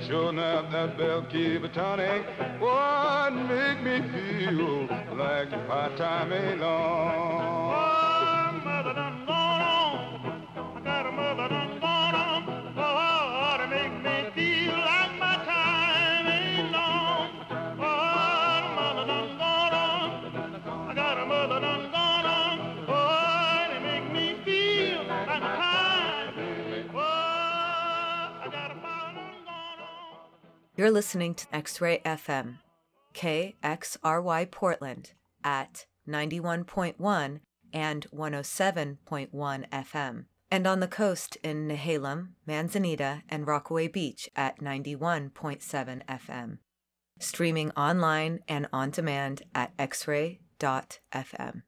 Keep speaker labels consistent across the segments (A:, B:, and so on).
A: Sure enough, that bell keep a tonic. What make me feel like my time ain't long? Oh, mother done gone on. I got a mother done gone on. Oh, to make me feel like my time ain't long. Oh, mother done gone on. I got a mother done gone on. Oh, to make me feel like my time. Oh, I got a mother done gone on.
B: You're listening to X-Ray FM, KXRY Portland at 91.1 and 107.1 FM, and on the coast in Nehalem, Manzanita, and Rockaway Beach at 91.7 FM. Streaming online and on demand at xray.fm.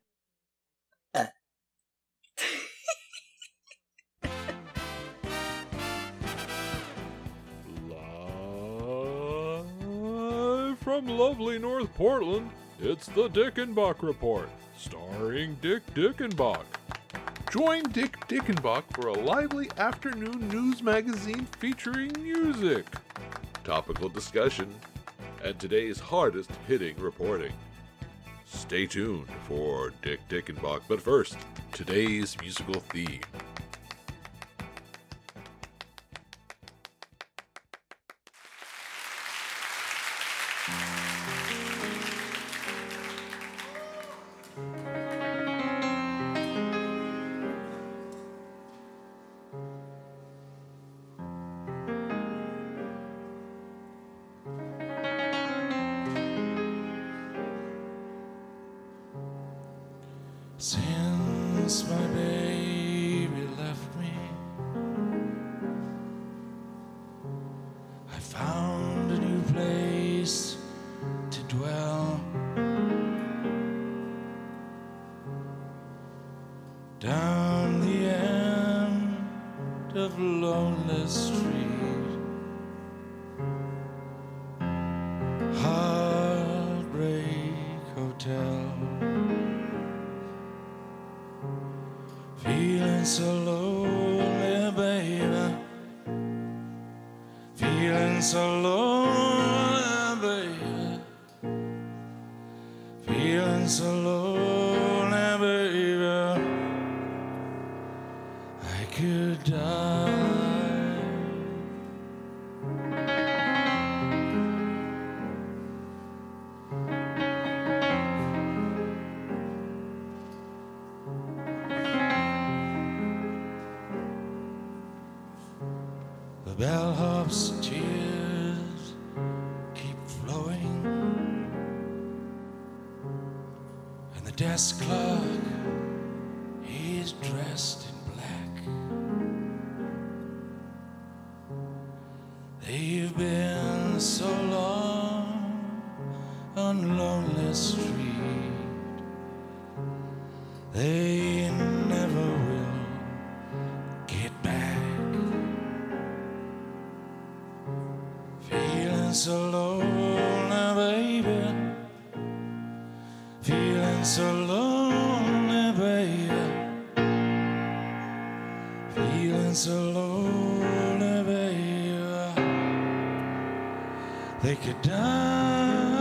C: Live from lovely North Portland, it's the Dickenbach Report, starring Dick Dickenbach. Join Dick Dickenbach for a lively afternoon news magazine featuring music, topical discussion, and today's hardest-hitting reporting. Stay tuned for Dick Dickenbach, but first, today's musical theme.
D: Since my baby left me, I found a new place to dwell. Down the end of Lonely Street, Heartbreak Hotel. Feeling so lonely, baby. Feeling so lonely, baby. Feeling so lonely, baby. I could die. The bellhop's tears keep flowing, and the desk clerk, he's dressed in black. They've been so long on Lonely Street, they never will get back. Feeling so lonely, baby. Feeling so lonely, baby. Feeling so lonely, baby. They could die.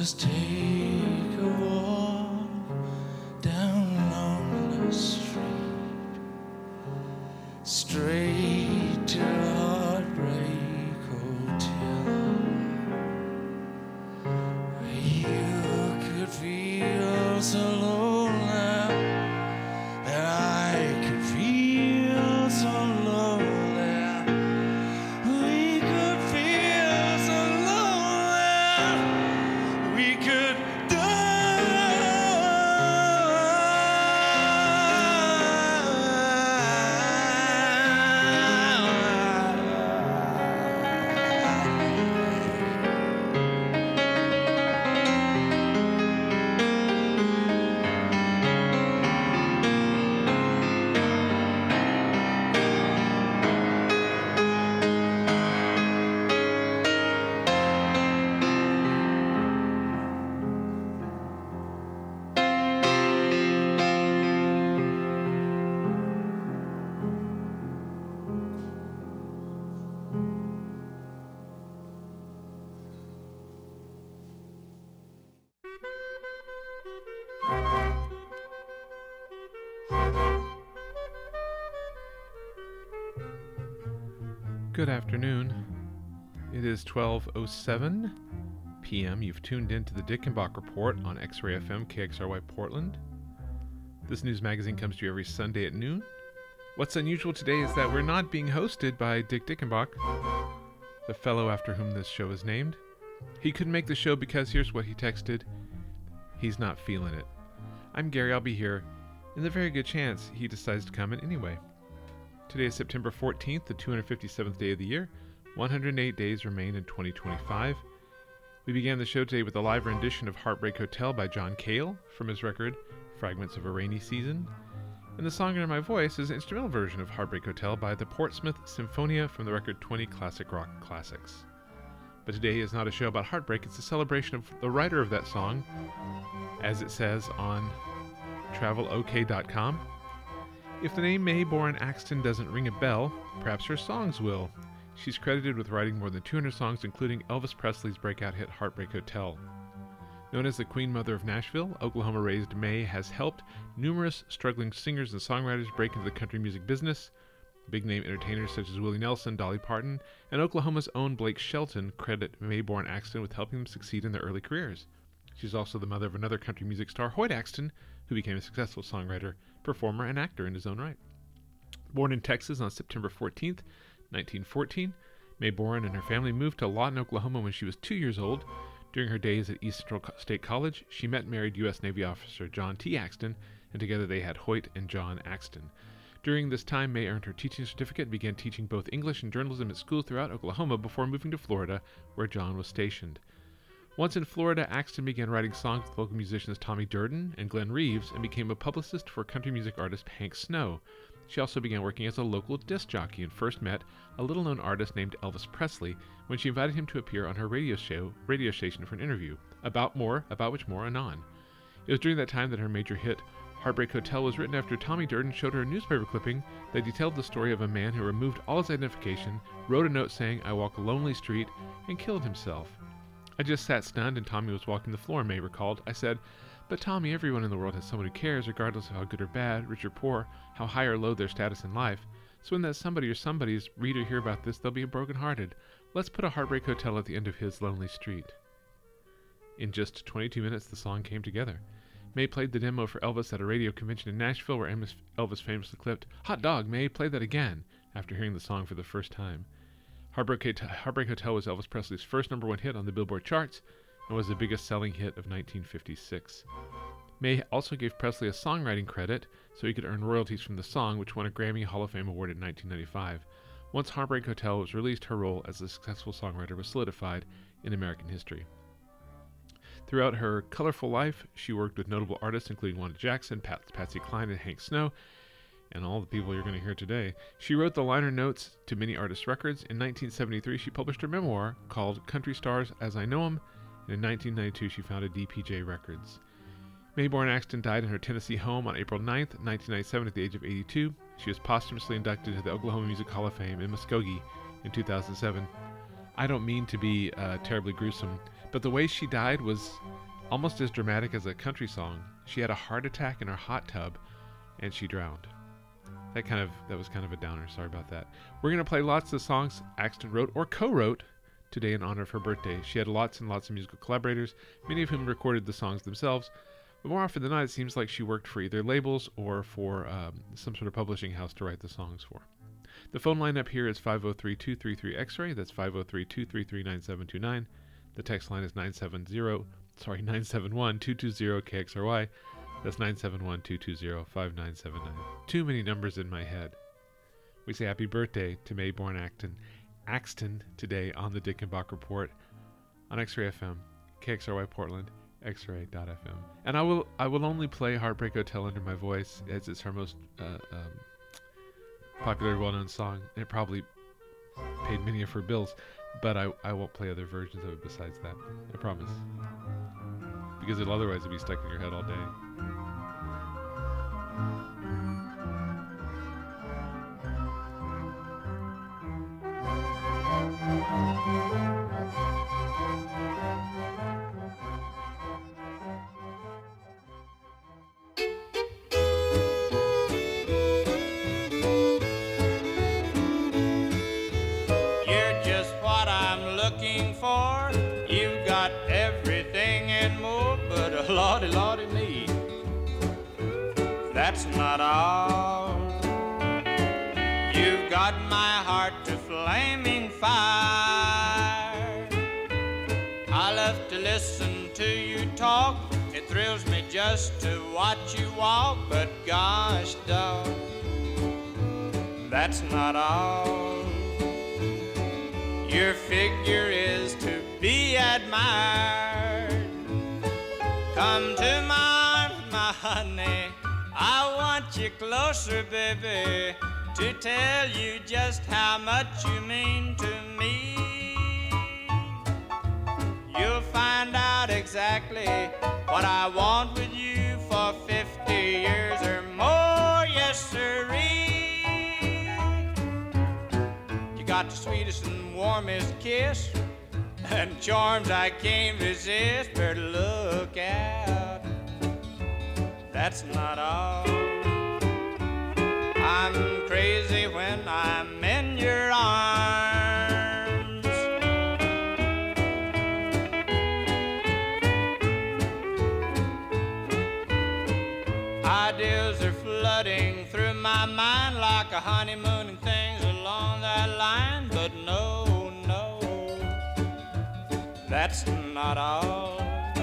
D: just take a walk down on the street, straight to Heartbreak Hotel. You could feel so lonely, and I could feel so lonely. We could feel so lonely. We could
C: Good afternoon. It is 12:07 p.m. You've tuned in to the Dickenbach Report on X-Ray FM KXRY Portland. This news magazine comes to you every Sunday at noon. What's unusual today is that we're not being hosted by Dick Dickenbach, the fellow after whom this show is named. He couldn't make the show because here's what he texted. He's not feeling it. I'm Gary, I'll be here, and there's a very good chance he decides to come in anyway. Today is September 14th, the 257th day of the year. 108 days remain in 2025. We began the show today with a live rendition of Heartbreak Hotel by John Cale from his record Fragments of a Rainy Season. And the song under my voice is an instrumental version of Heartbreak Hotel by the Portsmouth Symphonia from the record 20 Classic Rock Classics. But today is not a show about heartbreak, it's a celebration of the writer of that song, as it says on travelok.com. If the name Mae Boren Axton doesn't ring a bell, perhaps her songs will. She's credited with writing more than 200 songs, including Elvis Presley's breakout hit Heartbreak Hotel. Known as the Queen Mother of Nashville, Oklahoma-raised Mae has helped numerous struggling singers and songwriters break into the country music business. Big-name entertainers such as Willie Nelson, Dolly Parton, and Oklahoma's own Blake Shelton credit Mae Boren Axton with helping them succeed in their early careers. She's also the mother of another country music star, Hoyt Axton, who became a successful songwriter, performer, and actor in his own right. Born in Texas on September 14th, 1914, Mae Boren and her family moved to Lawton, Oklahoma when she was 2 years old. During her days at East Central State College, she met and married U.S. Navy officer John T. Axton, and together they had Hoyt and John Axton. During this time, Mae earned her teaching certificate and began teaching both English and journalism at schools throughout Oklahoma before moving to Florida, where John was stationed. Once in Florida, Axton began writing songs with local musicians Tommy Durden and Glenn Reeves and became a publicist for country music artist Hank Snow. She also began working as a local disc jockey and first met a little-known artist named Elvis Presley when she invited him to appear on her radio station for an interview. About which more anon. It was during that time that her major hit, Heartbreak Hotel, was written after Tommy Durden showed her a newspaper clipping that detailed the story of a man who removed all his identification, wrote a note saying, "I walk a lonely street," and killed himself. I just sat stunned and Tommy was walking the floor, Mae recalled. I said, "But Tommy, everyone in the world has someone who cares, regardless of how good or bad, rich or poor, how high or low their status in life. So when that somebody or somebody's read or hear about this, they'll be broken-hearted. Let's put a Heartbreak Hotel at the end of his lonely street." In just 22 minutes, the song came together. Mae played the demo for Elvis at a radio convention in Nashville, where Elvis famously clipped, "Hot dog, Mae, play that again," after hearing the song for the first time. Heartbreak Hotel was Elvis Presley's first #1 hit on the Billboard charts and was the biggest selling hit of 1956. Mae also gave Presley a songwriting credit so he could earn royalties from the song, which won a Grammy Hall of Fame award in 1995. Once Heartbreak Hotel was released, her role as a successful songwriter was solidified in American history. Throughout her colorful life, she worked with notable artists including Wanda Jackson, Patsy Cline, and Hank Snow, and all the people you're going to hear today. She wrote the liner notes to many artists' records. In 1973, she published her memoir called Country Stars As I Know 'Em, and in 1992, she founded DPJ Records. Mae Boren Axton died in her Tennessee home on April 9th, 1997 at the age of 82. She was posthumously inducted to the Oklahoma Music Hall of Fame in Muskogee in 2007. I don't mean to be terribly gruesome,
E: But the way she died was almost as dramatic as a country song. She had a heart attack in her hot tub, and she drowned. That was kind of a downer. Sorry about that. We're going to play lots of songs Axton wrote or co-wrote today in honor of her birthday. She had lots and lots of musical collaborators, many of whom recorded the songs themselves. But more often than not, it seems like she worked for either labels or for some sort of publishing house to write the songs for. The phone line up here is 503-233-X-Ray. That's 503-233-9729. The text line is 971-220-KXRY. That's 971-220-5979. Too many numbers in my head. We say happy birthday to Mayborn Axton today on the Dickenbach Report on X-Ray FM, KXRY Portland, xray.fm. And I will only play Heartbreak Hotel under my voice, as it's her most popular, well-known song. And it probably paid many of her bills, but I won't play other versions of it besides that. I promise. Because otherwise it'll be stuck in your head all day.
D: You're just what I'm looking for. You've got everything and more, but a lordy, lordy me, that's not all. You've got my heart to flaming fire. I love to listen to you talk. It thrills me just to watch you walk, but gosh, dog, that's not all. Your figure is to be admired. Come to my arms, my honey. I want you closer, baby, to tell you just how much you mean to me. You'll find out exactly what I want with you for 50 years or more, yes sirree. You got the sweetest and warmest kiss and charms I can't resist. Better look out, that's not all. I'm crazy when I'm in your arms. Ideas are flooding through my mind like a honeymoon and things along that line. But no, no, that's not all.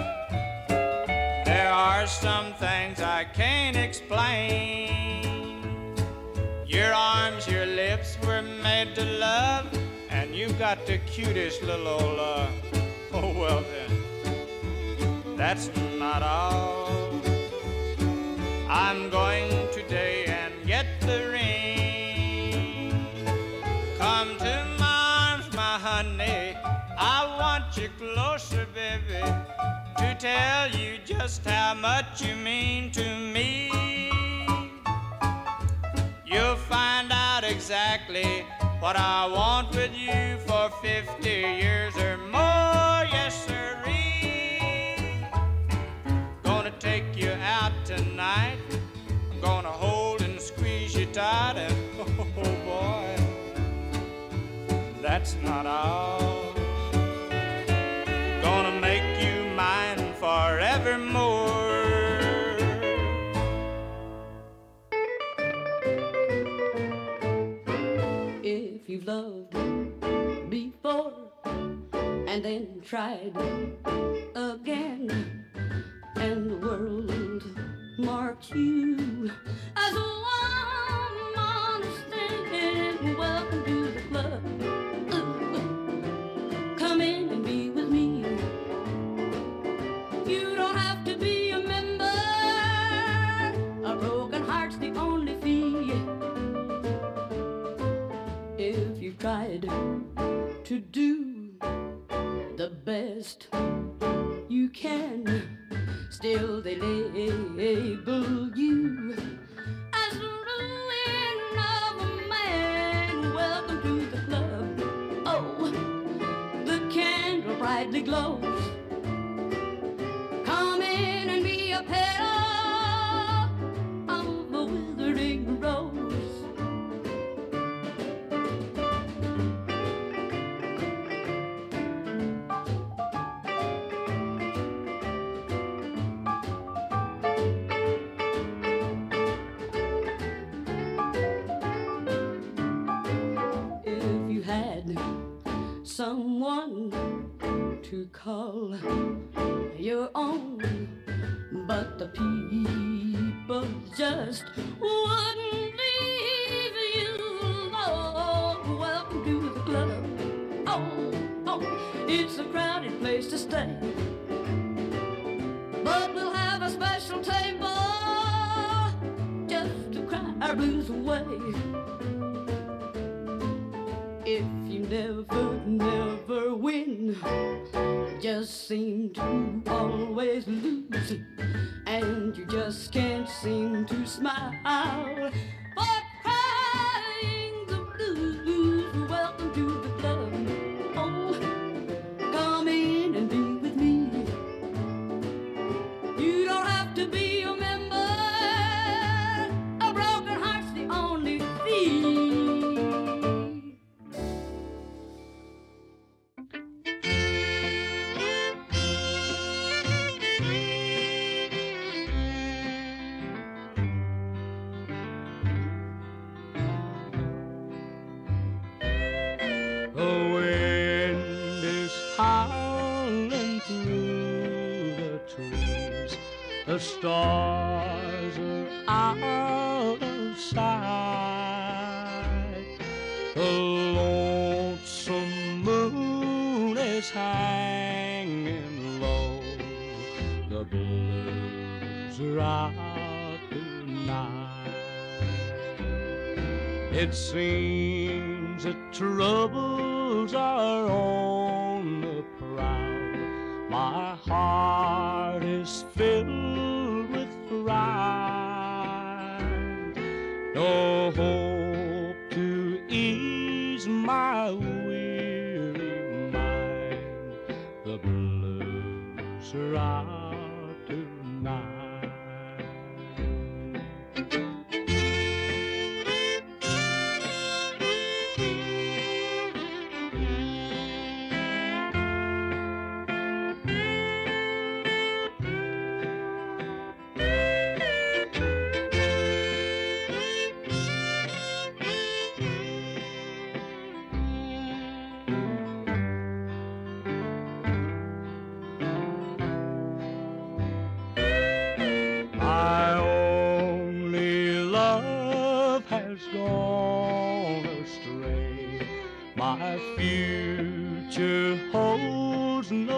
D: There are some things I can't explain. Your arms, your lips were made to love, and you've got the cutest little old, oh well then, that's not all. I'm going today and get the ring. Come to my arms, my honey. I want you closer, baby, to tell you just how much you mean to me. You'll find out exactly what I want with you for 50 years or more, yes sirree. Gonna take you out tonight. I'm gonna hold and squeeze you tight, and oh boy, that's not all. Gonna make you mine forevermore.
F: If you've loved before and then tried again, and the world marks you as one honest thing, welcome to the club. Come in and be with me. You don't have to be a member. A broken heart's the only fee. If you've tried to do the best you can, still they label you as the ruin of a man. Welcome to the club. Oh, the candle brightly glows. someone to call your own, but the people just wouldn't leave you alone. Welcome to the club. Oh, it's a crowded place to stay, but we'll have a special table just to cry our blues away. If you never win, just seem to always lose, and you just can't seem to smile for crying the blues. Welcome to the club. Oh, come in and be with me. You don't have to be a member. A broken heart's the only fee.
G: The stars are out of sight. The lonesome moon is hanging low. The blues are out tonight. It seems that troubles are on the prowl. My heart is filled with pride. No hope to ease my weary mind. The blues are out tonight. My future holds no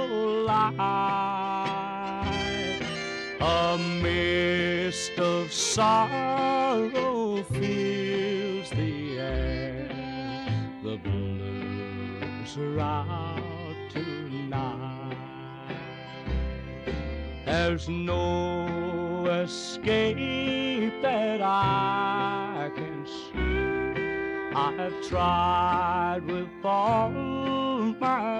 G: light. A mist of sorrow fills the air. The blues are out tonight. There's no escape that I can see. I've tried with all my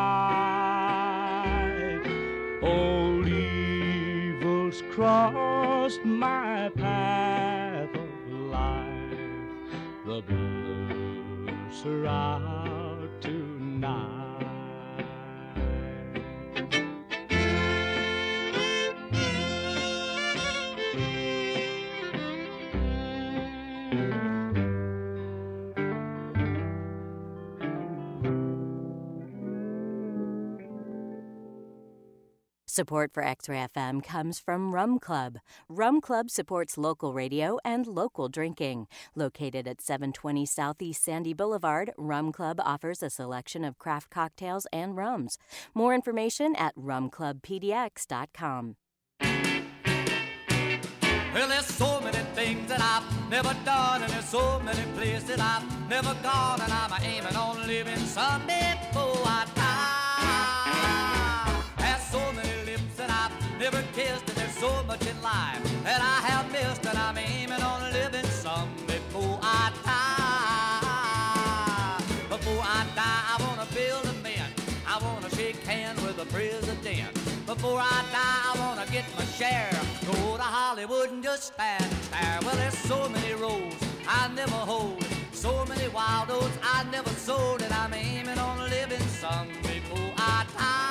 G: might. Old evils crossed my path of life. The blues are out tonight.
H: Support for X-Ray FM comes from Rum Club. Rum Club supports local radio and local drinking. Located at 720 Southeast Sandy Boulevard, Rum Club offers a selection of craft cocktails and rums. More information at rumclubpdx.com.
D: Well, there's so many things that I've never done, and there's so many places that I've never gone, and I'm aiming on living someday before I die. There's so many lips that I've never kissed, and there's so much in life that I have missed, and I'm aiming on living someday before I die. Before I die, I want to build a man. I want to shake hands with the president. Before I die, I want to get my share. Go to Hollywood and just stand and stare. Well, there's so many roads I never hold, so many wild oats I never sold, and I'm aiming on living someday before I die.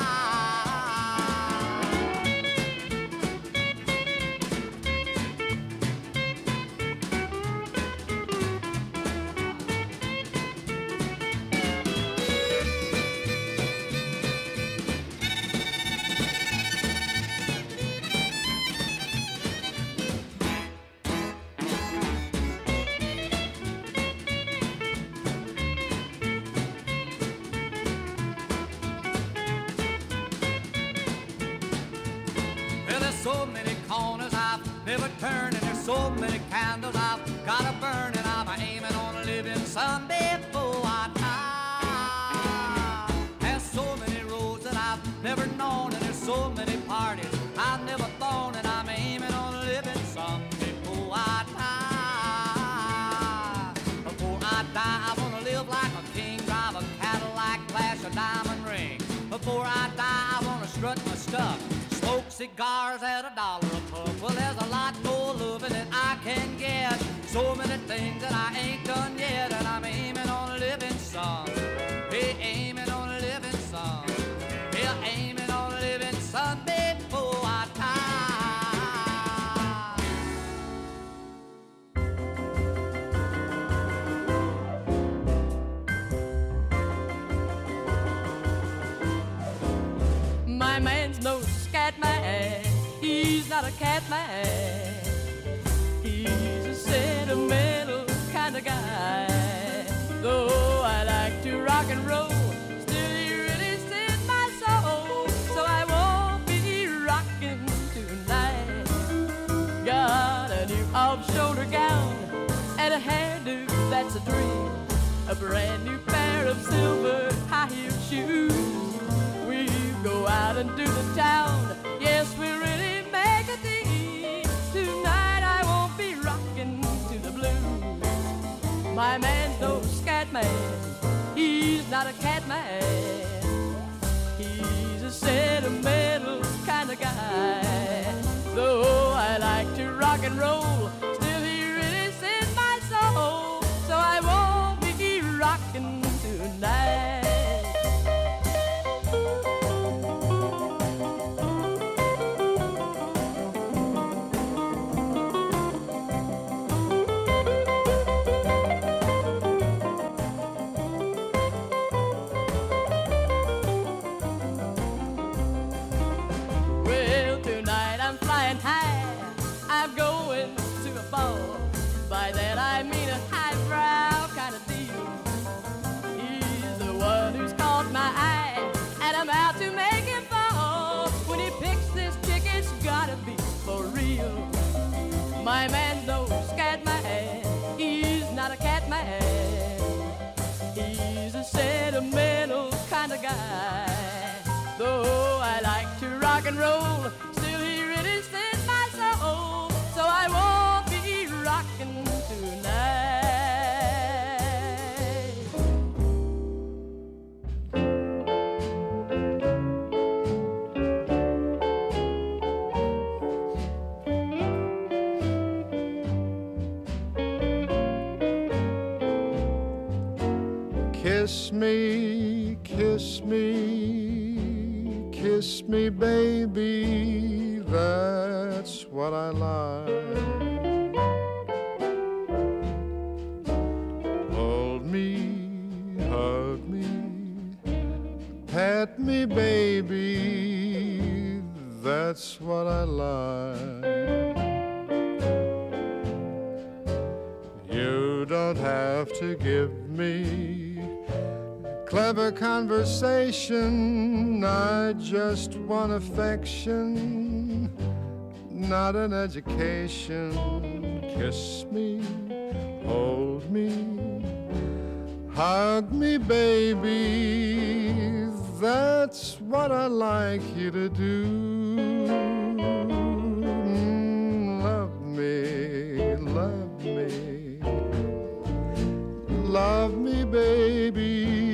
D: so many corners I've never turned, and there's so many candles I've got to burn, and I'm aiming on a living someday before I die. There's so many roads that I've never known, and there's so many parties I've never thrown, and I'm aiming on a living someday before I die. Before I die, I want to live like a king, drive a Cadillac, flash a diamond ring. Before I die, I want to strut my stuff, smoke cigars at $1 a puff. Well, there's a lot more loving that I can get, so many things that I ain't done yet, and I'm aiming on a living son. Hey, aiming on a living son. Hey, aiming on a living son before I die.
F: My man's no scat man, he's not a cat man. He's a sentimental kind of guy. Though I like to rock and roll, still he really sends my soul. So I won't be rocking tonight. Got a new off-shoulder gown and a hairdo that's a dream. A brand new pair of silver high-heeled shoes. We go out and do the town. Yes, we really make a theme. Tonight I won't be rocking to the blues. My man's no scat man, he's not a cat man. He's a sentimental kind of guy. Though I like to rock and roll, still he really sends my soul. So I won't be rocking tonight. By that I mean a highbrow kind of deal. He's the one who's caught my eye, and I'm out to make him fall. When he picks this chick, it's gotta be for real. My man's no scat man, he's not a cat man. He's a sentimental kind of guy. Though I like to rock and roll, still he really sends my soul. So I won't be rocking tonight.
A: Kiss me, kiss me, kiss me, baby, that's what I like. Hold me, hug me, pat me, baby, that's what I like. You don't have to give me clever conversation, I just want affection, not an education. Kiss me, hold me, hug me, baby, that's what I like you to do. Love me, love me, love me, baby.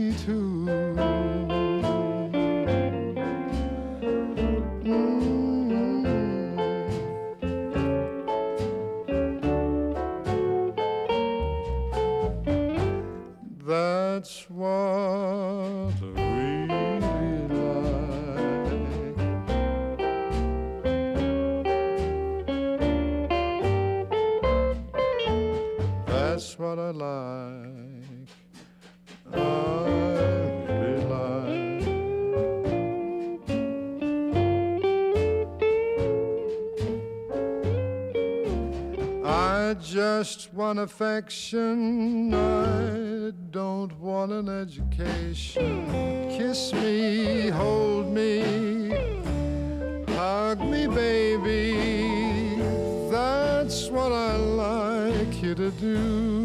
A: That's what I really like. That's what I like. I really like. I just want affection, I don't want an education. Kiss me, hold me, Hug me, baby, that's what I like you to do.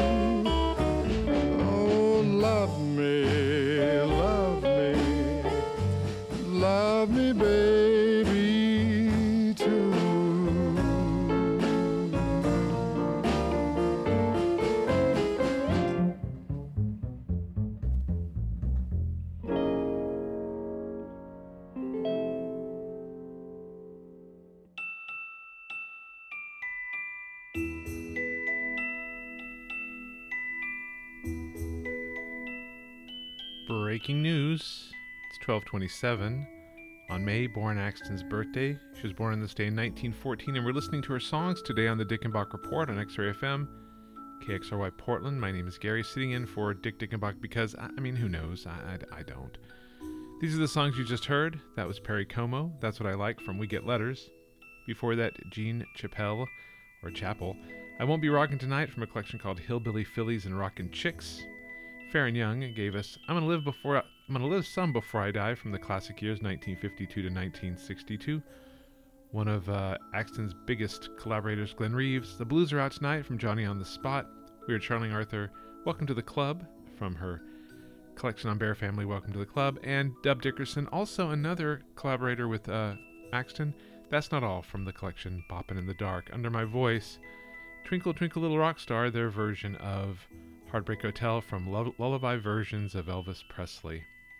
A: Oh, love me, love me, love me, baby, too.
E: Breaking news. It's 12/27. On May, Born Axton's birthday. She was born on this day in 1914, and we're listening to her songs today on the Dickenbach Report on X-Ray FM, KXRY Portland. My name is Gary, sitting in for Dick Dickenbach because, I mean, who knows? I don't. These are the songs you just heard. That was Perry Como, That's What I Like, from We Get Letters. Before that, Gene Chappell, or Chapel, I Won't Be Rockin' Tonight, from a collection called Hillbilly Fillies and Rockin' Chicks. Farron Young gave us I'm Gonna Live Some Before I Die, from the classic years 1952 to 1962. One of Axton's biggest collaborators, Glenn Reeves, The Blues Are Out Tonight, from Johnny on the Spot. We heard Charlene Arthur, Welcome to the Club, from her collection on Bear Family, Welcome to the Club. And Dub Dickerson, also another collaborator with Axton, That's Not All, from the collection Boppin' in the Dark. Under My Voice, Twinkle Twinkle Little Rock Star, their version of Heartbreak Hotel, from lullaby versions of Elvis Presley.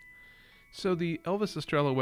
E: So the Elvis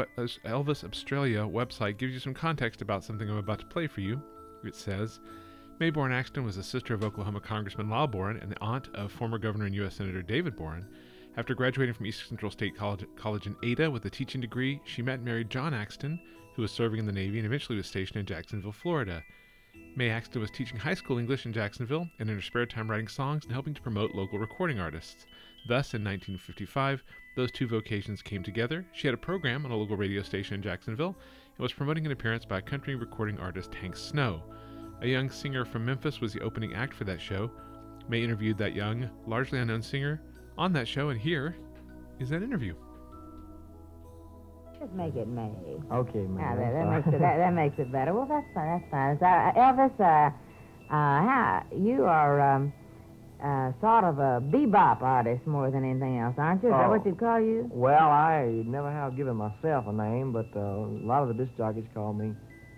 E: Australia website gives you some context about something I'm about to play for you. It says, Mae Bourne Axton was the sister of Oklahoma Congressman Lyle Boren and the aunt of former Governor and U.S. Senator David Boren. After graduating from East Central State College in Ada with a teaching degree, she met and married John Axton, who was serving in the Navy and eventually was stationed in Jacksonville, Florida. Mae Axton was teaching high school English in Jacksonville and in her spare time writing songs and helping to promote local recording artists. Thus, in 1955, those two vocations came together. She had a program on a local radio station in Jacksonville and was promoting an appearance by country recording artist Hank Snow. A young singer from Memphis was the opening act for that show. Mae interviewed that young, largely unknown singer on that show, and here is that interview.
I: Just make it May.
J: Okay, May.
I: That makes it better. Well, that's fine. That's fine. So, Elvis, you are sort of a bebop artist more than anything else, aren't you? Is that what you'd call you?
J: Well, I never have given myself a name, but a lot of the disc jockeys call me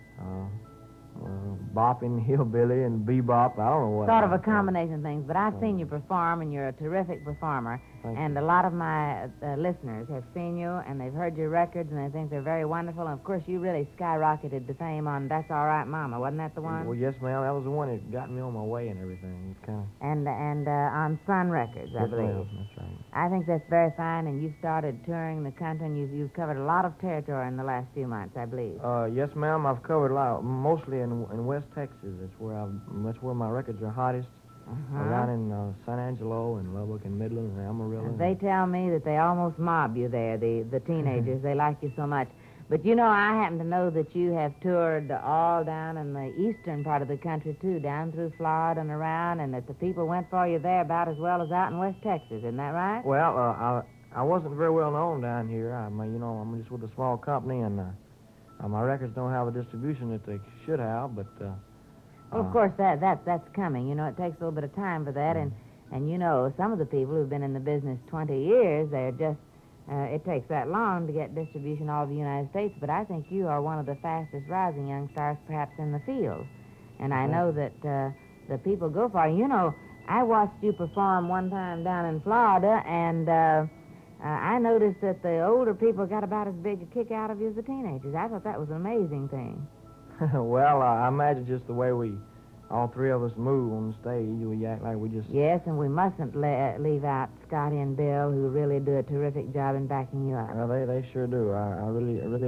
J: bopping, hillbilly, and bebop. I don't know what.
I: Sort of a combination of things, but I've seen you perform, and you're a terrific performer. And a lot of my listeners have seen you, and they've heard your records, and they think they're very wonderful. And, of course, you really skyrocketed to fame on That's All Right, Mama. Wasn't that the one?
J: Well, yes, ma'am. That was the one that got me on my way and everything. It's kind of...
I: And on Sun Records, I believe.
J: Ma'am. That's right.
I: I think that's very fine, and you started touring the country, and you've covered a lot of territory in the last few months, I believe.
J: Yes, ma'am. I've covered a lot, mostly in West Texas. That's where my records are hottest. Down in San Angelo and Lubbock and Midland and Amarillo.
I: They tell me that they almost mob you there, the teenagers. They like you so much. But, you know, I happen to know that you have toured all down in the eastern part of the country, too, down through Florida and around, and that the people went for you there about as well as out in West Texas. Isn't that right?
J: Well, I wasn't very well known down here. I'm just with a small company, and my records don't have a distribution that they should have, but...
I: Well, of course, that's coming. You know, it takes a little bit of time for that, and you know, some of the people who've been in the business 20 years, they're just, it takes that long to get distribution all over the United States, but I think you are one of the fastest rising young stars perhaps in the field. And I know that the people go for you. You know, I watched you perform one time down in Florida, and I noticed that the older people got about as big a kick out of you as the teenagers. I thought that was an amazing thing.
J: Well, I imagine just the way all three of us move on the stage, we act like we just...
I: Yes, and we mustn't leave out Scotty and Bill, who really do a terrific job in backing you up.
J: Well, they sure do. I really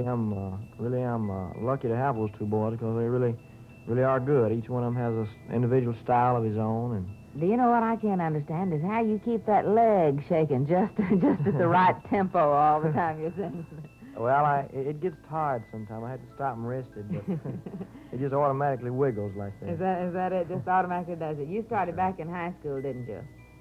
J: am lucky to have those two boys because they really are good. Each one of them has an individual style of his own. And
I: do you know what I can't understand is how you keep that leg shaking just at the right tempo all the time you're singing.
J: Well, it gets tired sometimes. I had to stop and rest it, but it just automatically wiggles like that.
I: Is that it? Just automatically does it. You started back in high school, didn't you?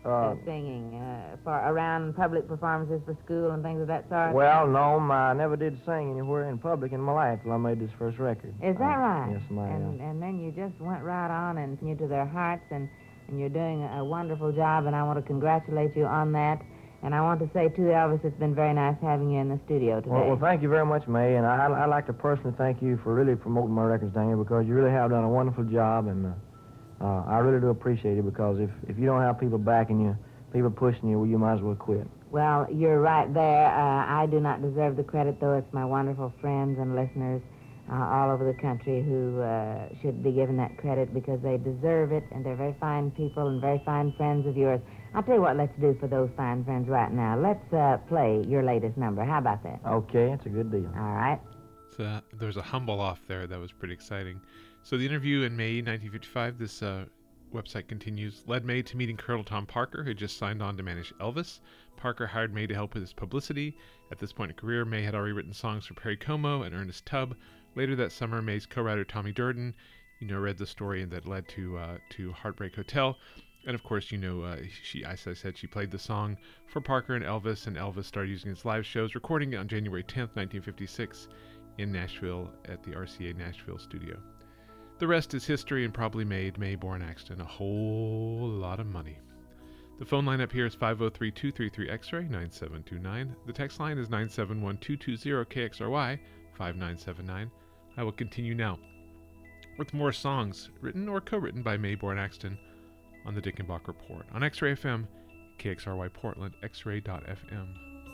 I: singing for around public performances for school and things of that sort?
J: Well, no, I never did sing anywhere in public in my life till I made this first record.
I: Is that right?
J: Yes, ma'am.
I: And then you just went right on and you to their hearts, and you're doing a wonderful job, and I want to congratulate you on that. And I want to say, too, Elvis, it's been very nice having you in the studio today.
J: Well, thank you very much, May, and I'd like to personally thank you for really promoting my records down here, because you really have done a wonderful job, and I really do appreciate it, because if you don't have people backing you, people pushing you, well, you might as well quit.
I: Well, you're right there. I do not deserve the credit, though. It's my wonderful friends and listeners all over the country who should be given that credit, because they deserve it, and they're very fine people and very fine friends of yours. I'll tell you what, let's do for those fine friends right now. Let's play your latest number. How about that?
J: Okay, it's a good deal.
I: All right.
E: So there's a humble off there. That was pretty exciting. So the interview in May 1955, this website continues, led May to meeting Colonel Tom Parker, who had just signed on to manage Elvis. Parker hired May to help with his publicity. At this point in her career, May had already written songs for Perry Como and Ernest Tubb. Later that summer, May's co-writer Tommy Durden, read the story and that led to Heartbreak Hotel. And of course, as I said, she played the song for Parker and Elvis started using his live shows, recording it on January 10th, 1956 in Nashville at the RCA Nashville studio. The rest is history and probably made May Born-Axton a whole lot of money. The phone line up here is 503-233-X-Ray, 9729. The text line is 971-220-KXRY, 5979. I will continue now with more songs written or co-written by May Born-Axton on the Dickenbach Report on X-Ray FM, KXRY Portland, xray.fm.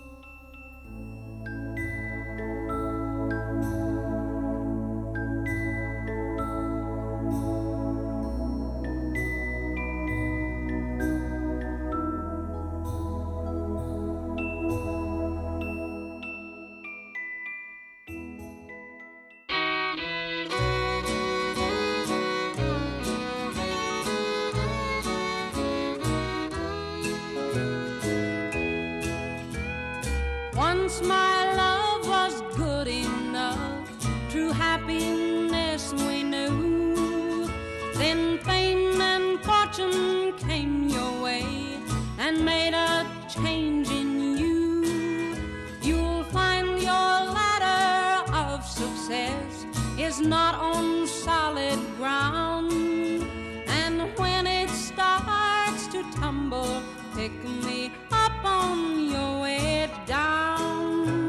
F: Once my love was good enough, true happiness we knew. Then fame and fortune came your way and made a change in you. You'll find your ladder of success is not on solid ground, and when it starts to tumble, pick me up on your way down.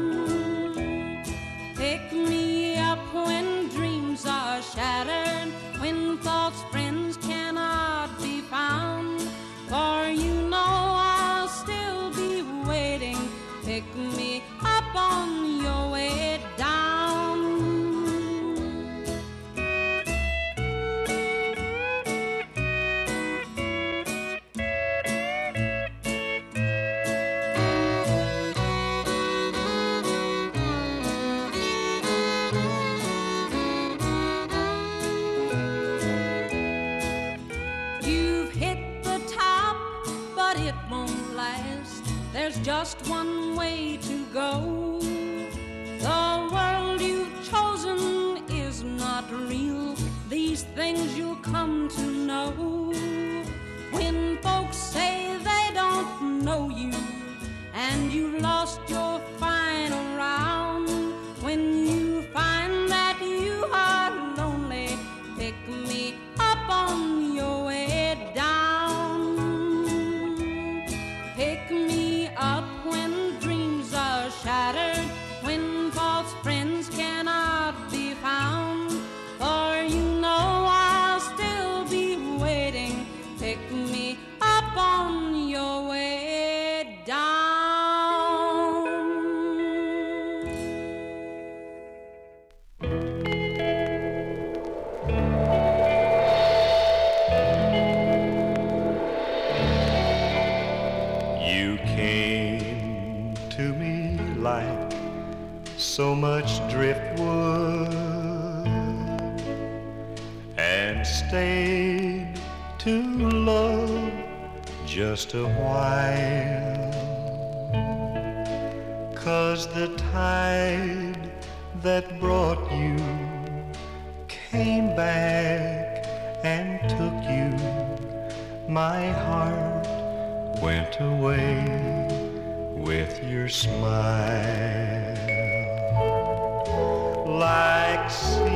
F: Pick me up when dreams are shattered, when false friends cannot be found. For you know I'll still be waiting. Pick me up on your way down. There's just one way to go. The world you've chosen is not real. These things you'll come to know. When folks say they don't know you and you've lost your final round, when you find that you are lonely, pick me up on your way down. Pick me up when dreams are shattered, when false friends cannot be found. For you know I'll still be waiting. Pick me up on your way down.
K: You came to me like so much driftwood and stayed to love just a while, 'cause the tide that brought you came back and took you. My heart went away with your smile. Like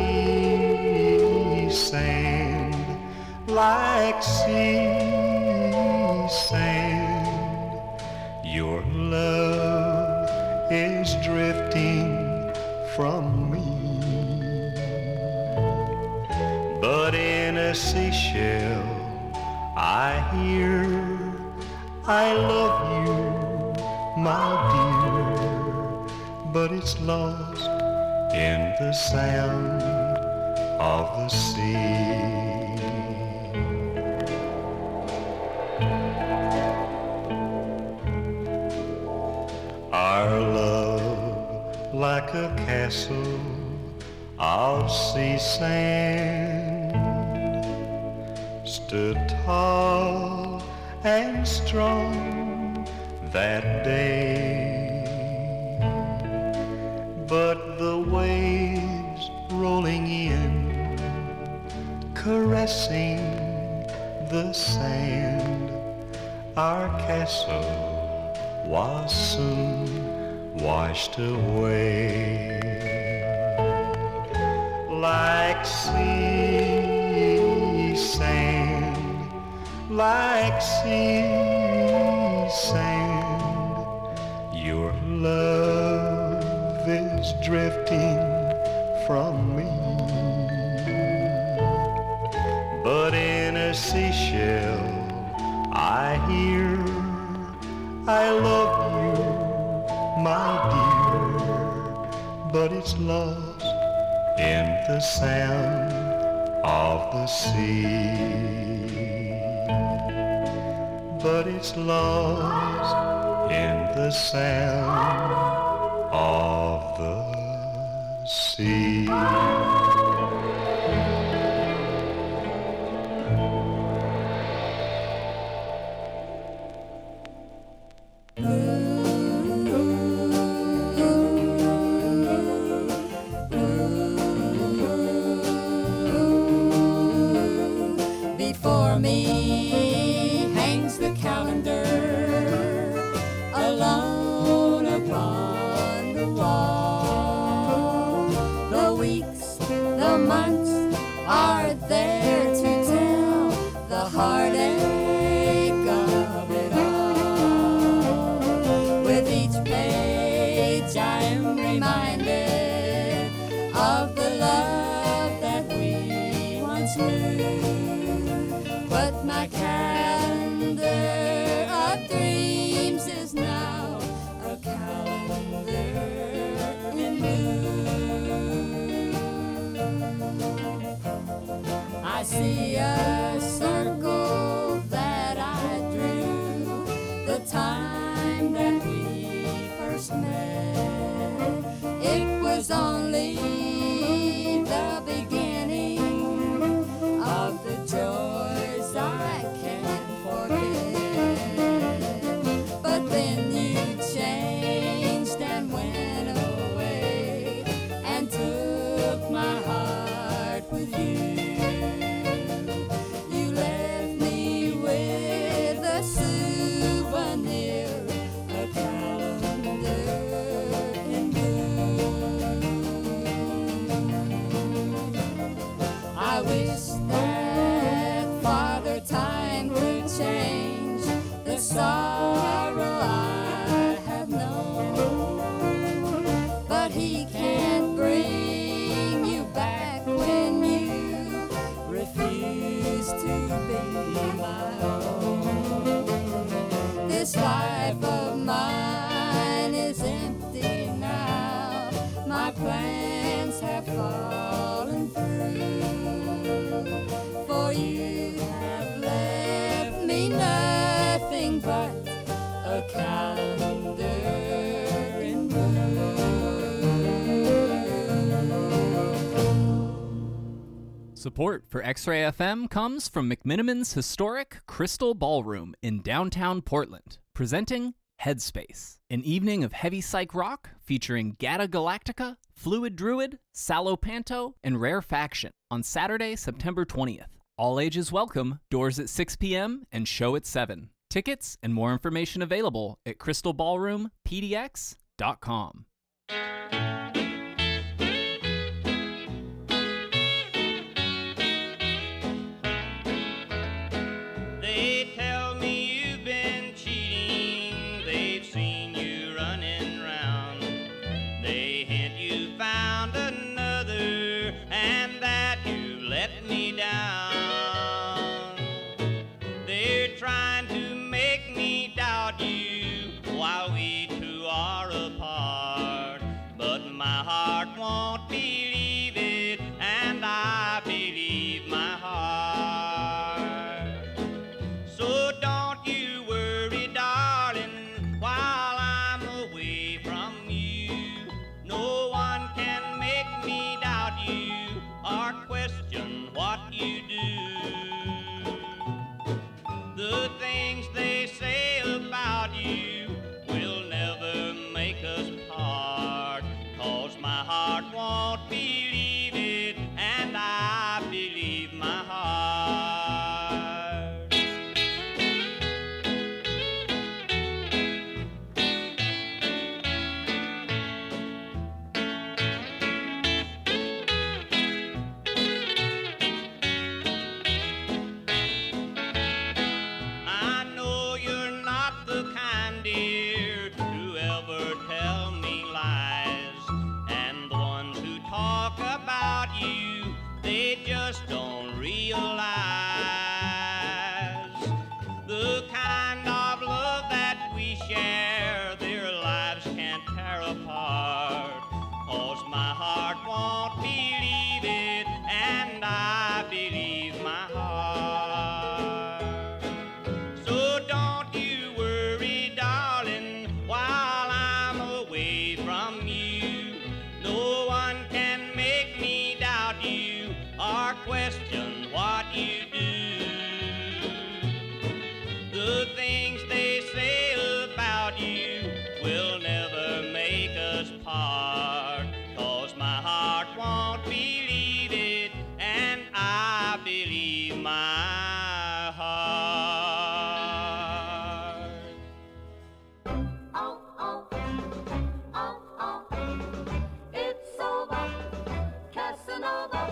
K: sea sand, like sea sand, your love is drifting from me. But in a seashell I hear I love you, my dear, but it's lost in the sound of the sea. Our love, like a castle of sea sand, stood tall and strong that day. But the waves rolling in, caressing the sand, our castle was soon washed away. Like sea sand, like sea sand, your love is drifting from me. But in a seashell I hear I love you, my dear, but it's lost in the sound of the sea. But it's lost in the sound of the sea.
F: Before me hangs the calendar, alone upon the wall. The weeks, the months are there to tell the heartache of it all. With each page I am reminded of the love that we once knew. But my calendar of dreams is now a calendar in blue. I see a circle that I drew the time that we first met. It was only the beginning of the joys I can't forget. But then you changed and went away and took my heart with you. You left me with a souvenir, a calendar in blue. I wish that Father Time could change the sorrow I have known, but he can't bring you back when you refuse to be my own. This life of mine is empty now, my plans have fallen through, for you have left me nothing but a calendar in blue.
L: Support for X-Ray FM comes from McMiniman's historic Crystal Ballroom in downtown Portland, presenting Headspace, an evening of heavy psych rock featuring Gata Galactica, Fluid Druid, Salo Panto, and Rare Faction on Saturday, September 20th. All ages welcome, doors at 6 p.m. and show at 7. Tickets and more information available at crystalballroompdx.com.
D: They tell me you've been cheating, they've seen you running round. They hint you found another and that you let me down. They're trying to make me doubt you while we two are apart. But my heart won't believe it, and I believe my heart. So don't you worry, darling, while I'm away from you. No one can make me doubt you or question what you do. The things they say about you will never make us part, 'cause my heart won't believe it, and I believe my heart. I know you're not the kind, dear, to ever tell me lies. And the ones who talk about you, they just don't realize the kind of love that we share, their lives can't tear apart. 'Cause my heart won't believe it, and I believe my heart. So don't you worry, darling, while I'm away from you. No one can make me doubt you or question what you do. The things they say about you will never make us part, 'cause my heart won't believe it, and I believe my heart.
F: It's over, Casanova.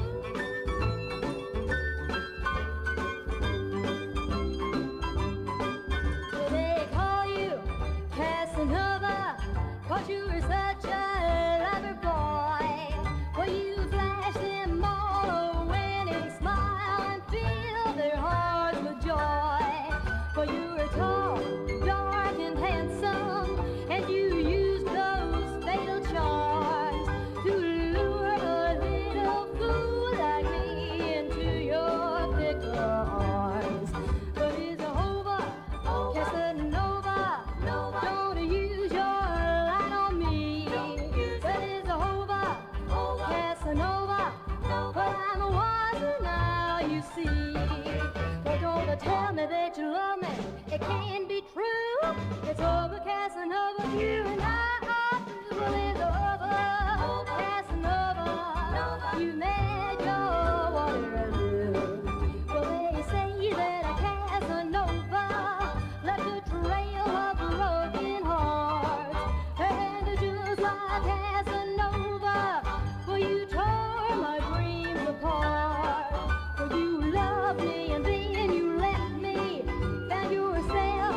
F: They call you Casanova, 'cause you were such a lover boy. Well, you flash them all a winning smile and fill their hearts with joy. For you were tall, dark, and handsome, and you used those fatal charms to lure a little fool like me into your fickle arms. But it's over, Casanova, don't use your light on me. But it's over, Casanova, but I'm wiser now, you see. But don't tell me that you love me, it can't be true. It's over, Casanova, you and I are through. Well, it's over, Casanova, you made your Waterloo. Well, they say that a Casanova left a trail of broken hearts, and just like Casanova, well, you tore my dreams apart. Well, you loved me and then you left me, found yourself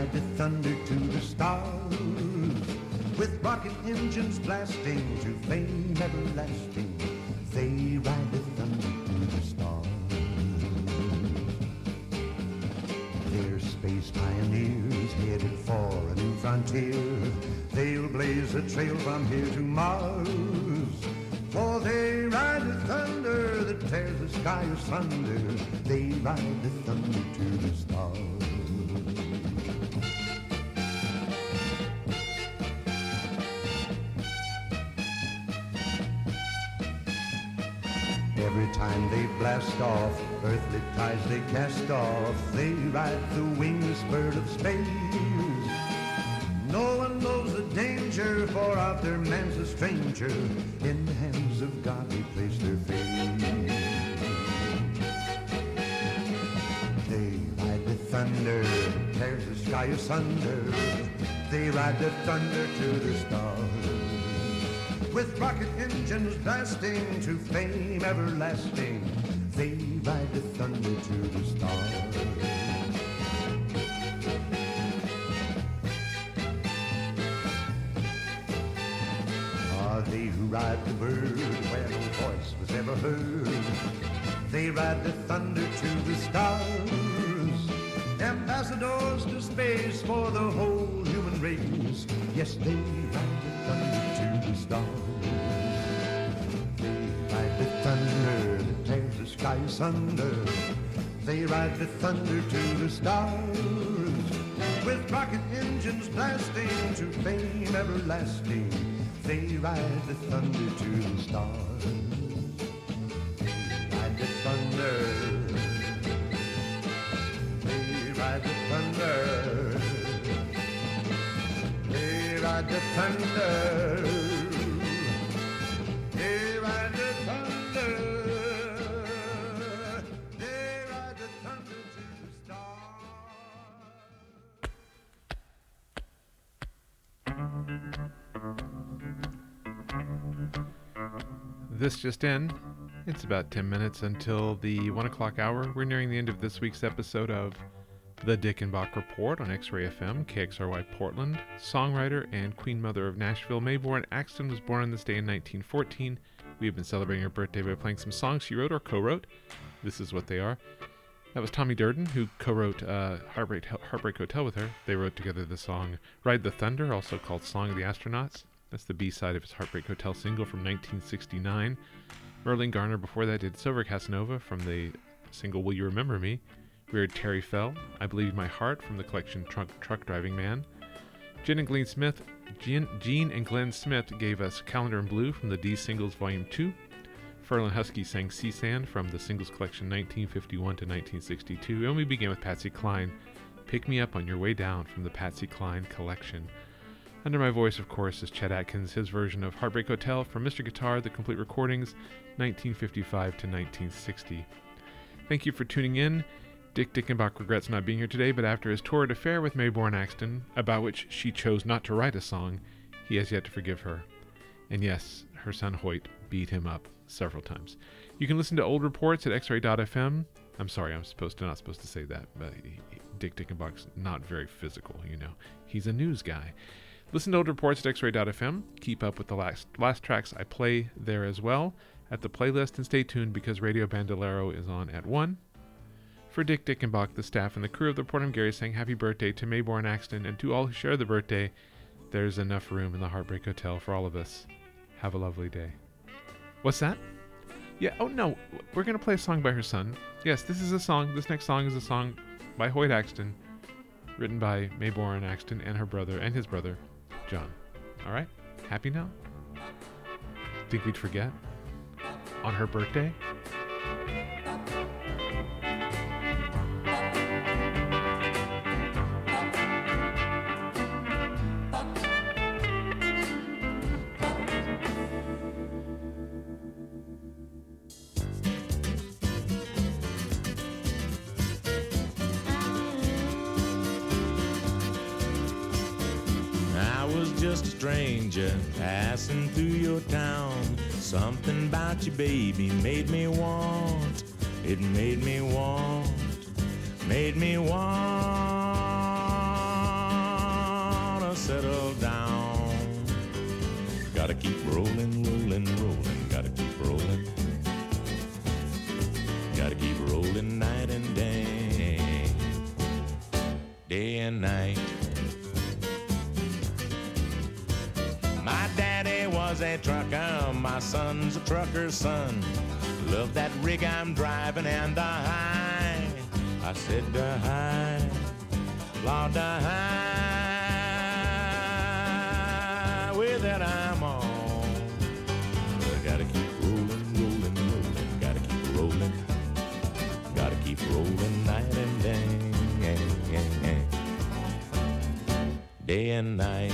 M: ride the thunder to the stars, with rocket engines blasting to fame everlasting. They ride the thunder to the stars. They're space pioneers headed for a new frontier. They'll blaze a trail from here to Mars, for they ride the thunder that tears the sky asunder. They ride the thunder to the stars. Every time they blast off, earthly ties they cast off. They ride the winged bird of space. No one knows the danger, for out there man's a stranger. In the hands of God they place their faith. They ride the thunder, tears the sky asunder. They ride the thunder to the stars, with rocket engines blasting to fame everlasting. They ride the thunder to the stars. They who ride the bird where no voice was ever heard. They ride the thunder to the stars, ambassadors to space for the whole human race. Yes, they ride the thunder to the stars. They ride the thunder that tears the sky asunder. They ride the thunder to the stars, with rocket engines blasting to fame everlasting. They ride the thunder to the stars. They ride the thunder. They ride the thunder. They ride the thunder. They ride the thunder. They ride the thunder to the
E: This just in. It's about 10 minutes until the 1 o'clock hour. We're nearing the end of this week's episode of The Dickenbach Report on X-Ray FM, KXRY Portland. Songwriter and Queen Mother of Nashville, Mayborn Axton was born on this day in 1914. We have been celebrating her birthday by playing some songs she wrote or co-wrote. This is what they are. That was Tommy Durden, who co-wrote Heartbreak Hotel with her. They wrote together the song Ride the Thunder, also called Song of the Astronauts. That's the B-side of his Heartbreak Hotel single from 1969. Merlin Garner before that did Silver Casanova from the single Will You Remember Me. We heard Terry Fell, I Believe My Heart from the collection Truck Driving Man. Gene and Glenn Smith gave us Calendar in Blue from the D Singles Volume 2. Ferlin Husky sang Seasand from the singles collection 1951 to 1962. And we began with Patsy Cline, Pick Me Up on Your Way Down from the Patsy Cline collection. Under my voice, of course, is Chet Atkins, his version of Heartbreak Hotel from Mr. Guitar, The Complete Recordings, 1955 to 1960. Thank you for tuning in. Dick Dickenbach regrets not being here today, but after his torrid affair with Mayborn Axton, about which she chose not to write a song, he has yet to forgive her. And yes, her son Hoyt beat him up several times. You can listen to old reports at xray.fm. I'm sorry, I'm not supposed to say that, but Dick Dickenbach's not very physical, you know. He's a news guy. Listen to old reports at xray.fm. Keep up with the last tracks I play there as well at the playlist, and stay tuned because Radio Bandolero is on at 1. For Dick Dickenbach, the staff and the crew of the Report, I'm Gary saying happy birthday to Mayborn Axton, and to all who share the birthday, there's enough room in the Heartbreak Hotel for all of us. Have a lovely day. What's that? Yeah, oh no, we're going to play a song by her son. Yes, this next song is a song by Hoyt Axton, written by Mayborn Axton and his brother, John. Alright? Happy now? Think we'd forget? On her birthday?
N: Just a stranger passing through your town. Something about you, baby, made me want. It made me want. Made me want. Gotta keep rolling, rolling, rolling. Gotta keep rolling. Gotta keep rolling night and day. Day and night. My daddy was a trucker, my son's a trucker's son. Love that rig I'm driving and the high. I said the high, Lord, the highway that I'm on. I gotta keep rolling, rolling, rolling. Gotta keep rolling. Gotta keep rolling night and day. Day and night.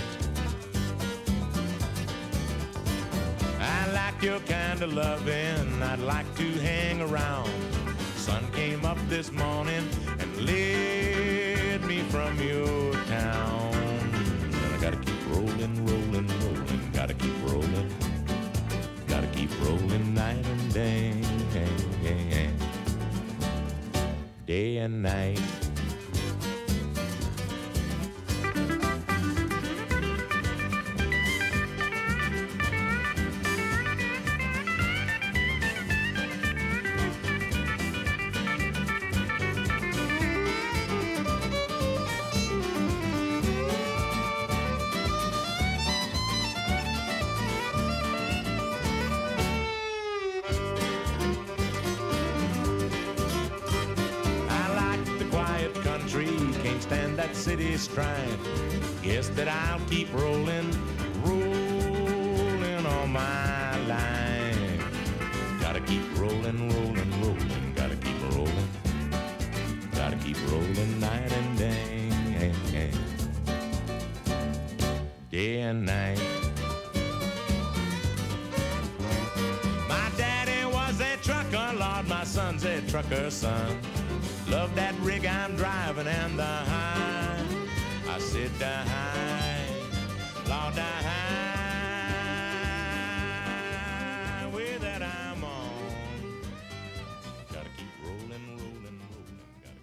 N: I like your kind of loving, I'd like to hang around. Sun came up this morning and led me from your town. And I gotta keep rolling, rolling, rolling. Gotta keep rolling. Gotta keep rolling night and day. Day and night. Stand that city strife. Guess that I'll keep rolling, rolling all my life. Gotta keep rolling, rolling, rolling. Gotta keep rolling. Gotta keep rolling night and day. Day and night. My daddy was a trucker, Lord, my son's a trucker's son. Love that rig I'm driving and the high. I said the high, Lord, the highway that I'm on. Gotta keep rolling, rolling, rolling. Gotta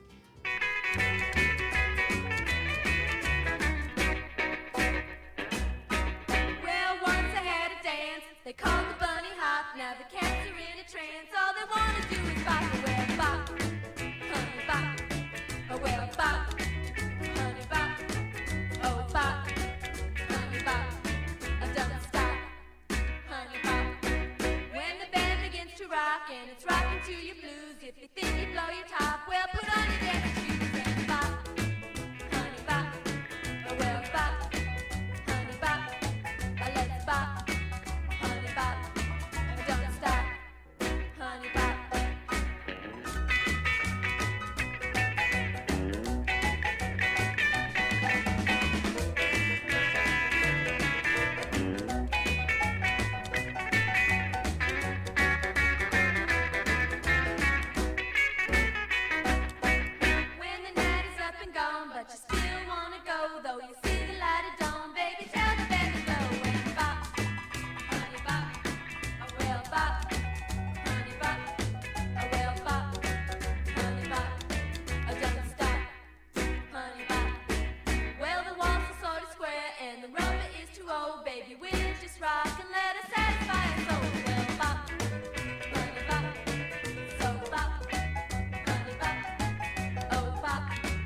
N: keep.
F: Well, once I had a dance, they called the bunny hop. Now the cats are in a trance. All they want to do is bop, well, bop. Honey bop, oh well bop, honey bop, oh bop, honey bop, don't stop, honey bop. When the band begins to rock and it's rocking to your blues, if you think you blow your top, well put on your dancing shoes and bop, honey bop, oh well bop, honey bop, let's bop, honey bop, don't stop, honey bop. But you still wanna go, though you see the light of dawn, baby, tell the band to go and bop, honey bop, oh well bop, honey bop, oh well bop, honey bop, oh don't stop, honey bop. Well, the waltz is sort of square and the rumba is too old, baby, we'll just rock and let us satisfy our soul. Well bop, honey bop, so bop, honey bop, oh bop.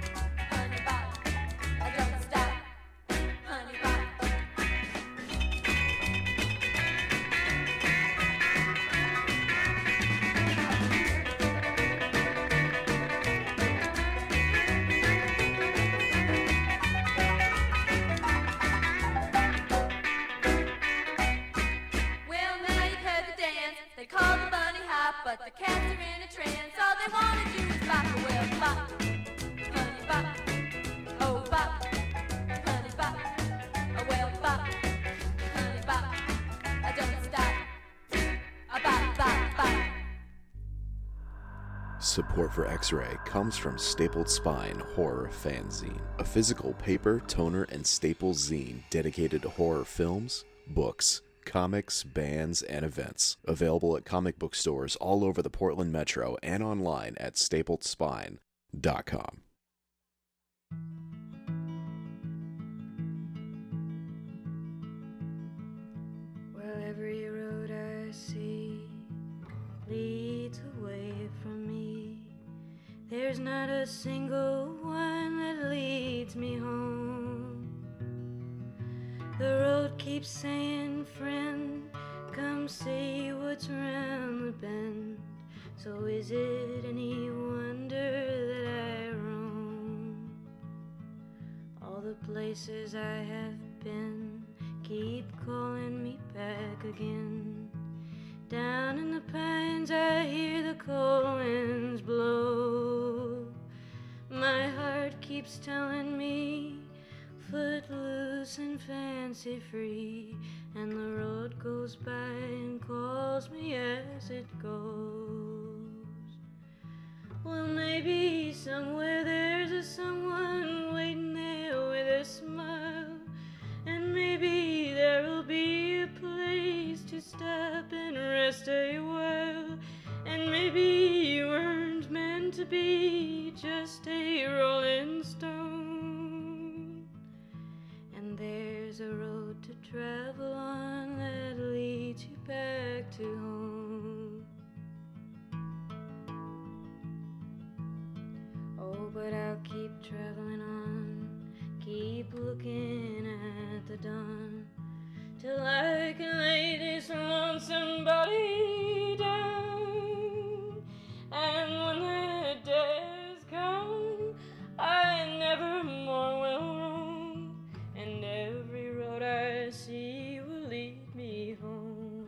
F: They call the bunny hop, but the cats are in a trance. All they want to do is bop, well bop, honey bop, oh bop, honey bop, oh well bop, honey bop, don't stop, bop, bop, bop.
O: Support for X-Ray comes from Stapled Spine Horror Fanzine, a physical paper, toner, and staple zine dedicated to horror films, books, comics, bands, and events. Available at comic book stores all over the Portland Metro and online at stapledspine.com.
P: not a single one that leads me home. The road keeps saying, friend, come see what's round the bend. So is it any wonder that I roam? All the places I have been keep calling me back again. Down in the pines I hear the cold winds blow. My heart keeps telling me, footloose and fancy free, and the road goes by and calls me as it goes. Well, maybe somewhere there's a someone waiting there with a smile, and maybe there'll be a place to stop and rest a while, and maybe you weren't meant to be just a rolling stone. And there's a road to travel on that leads you back to home. Oh, but I'll keep traveling on, keep looking at the dawn, till I can lay this lonesome body down. And when that day has come, I never more will roam, and every road I see will lead me home.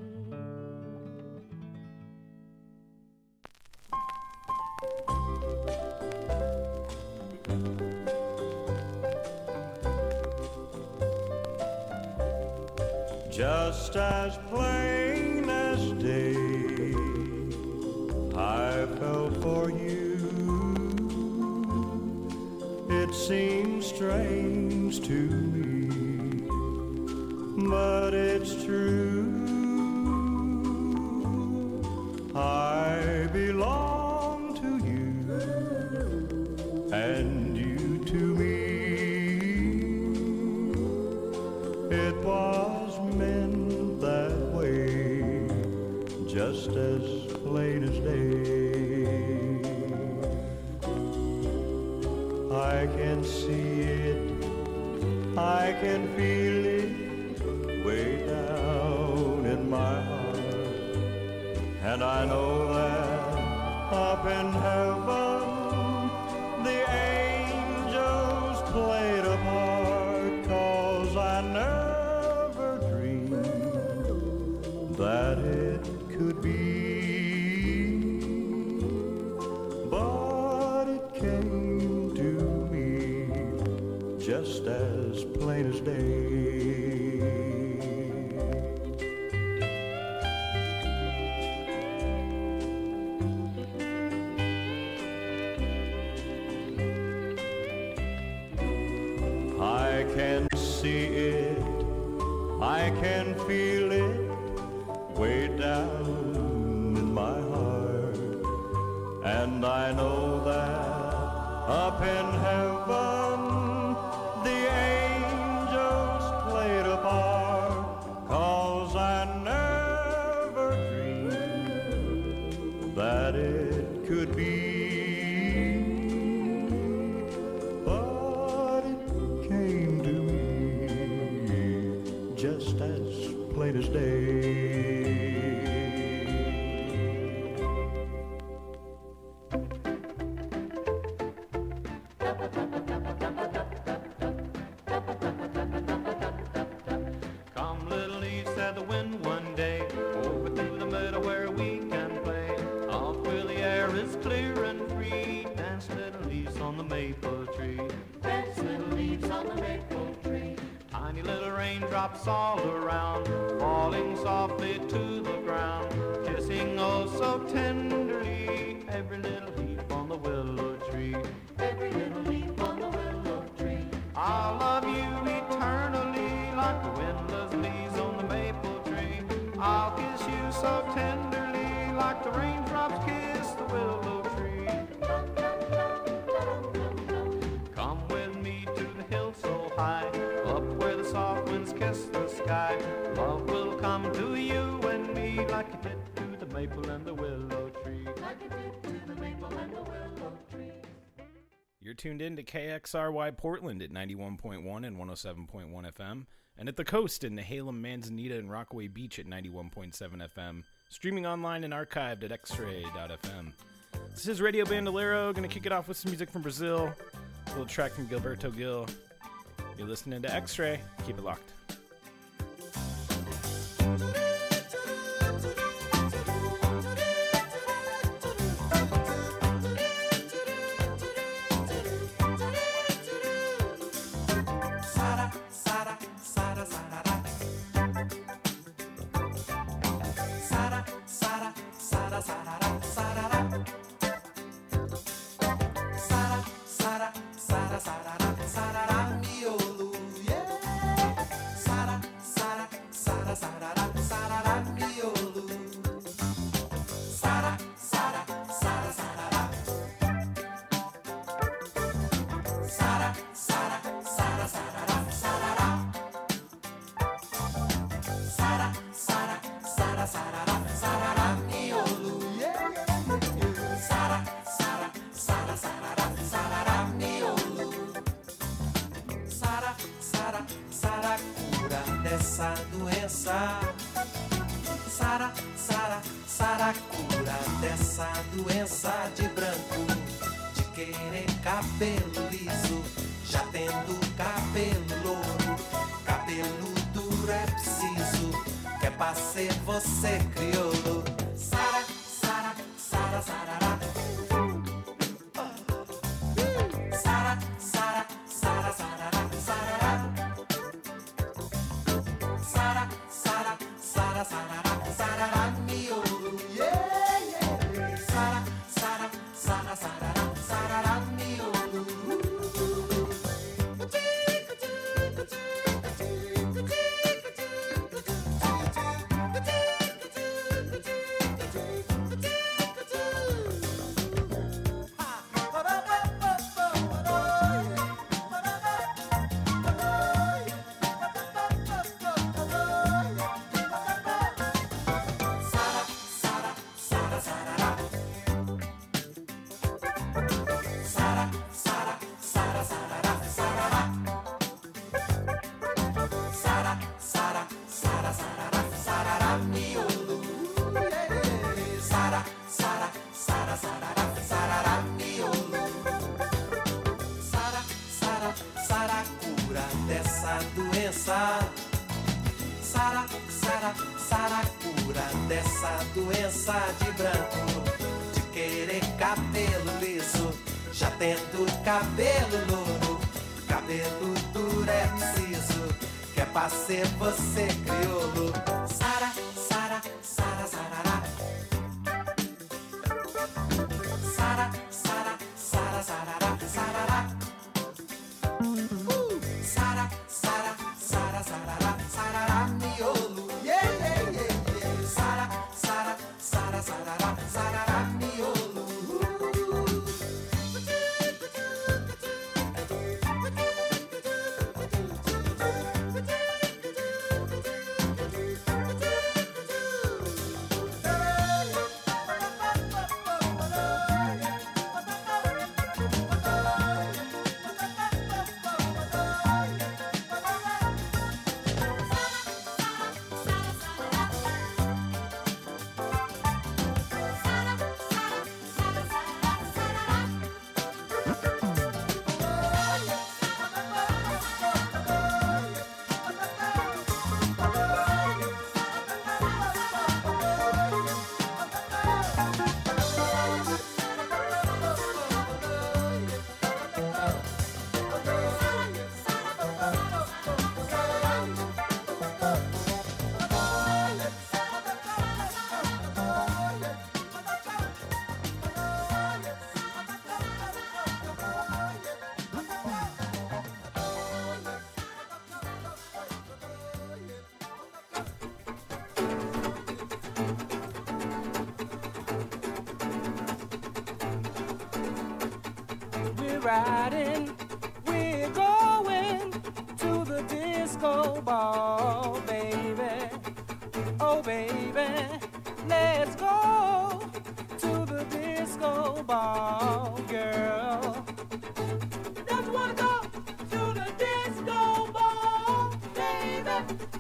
K: Just as plain as day, I fell for you. It seems strange to me, but it's true. I belong to you, and you to me. It was meant that way, just as plain as day. I can see it, I can feel it way down in my heart, and I know that up in heaven the angels played a part, 'cause I never dreamed that it could be, but it came to me just as plain as day. I can see it, I can feel it way down in my heart, and I know that up in heaven the angels played a part, 'cause I never dreamed that it could be, but it came to me just as plain as day.
Q: Come, little Eve, said the wind one day, over through the meadow where we can play. Out where the air is clear and free, dance little leaves on the maple tree. Dance little leaves on the maple tree. Tiny little raindrops all around, falling softly to the ground, kissing oh so tenderly every little leaf on the willow tree. Every little leaf on the willow tree. I'll love you eternally like the windless leaves on the maple tree. I'll kiss you so tenderly like the raindrops kiss the willow tree. Come with me to the hill so high, up where the soft winds kiss the sky. Love will come to you and me like it did to the maple and the willow tree. Like it did to the maple and the willow tree.
R: You're tuned in to KXRY Portland at 91.1 and 107.1 FM, and at the coast in Nehalem, Manzanita, and Rockaway Beach at 91.7 FM, streaming online and archived at xray.fm. This is Radio Bandolero, going to kick it off with some music from Brazil, a little track from Gilberto Gil. You're listening to X-Ray. Keep it locked.
S: Riding, we're going to the disco ball, baby. Oh, baby, let's go to the disco ball, girl. Bye.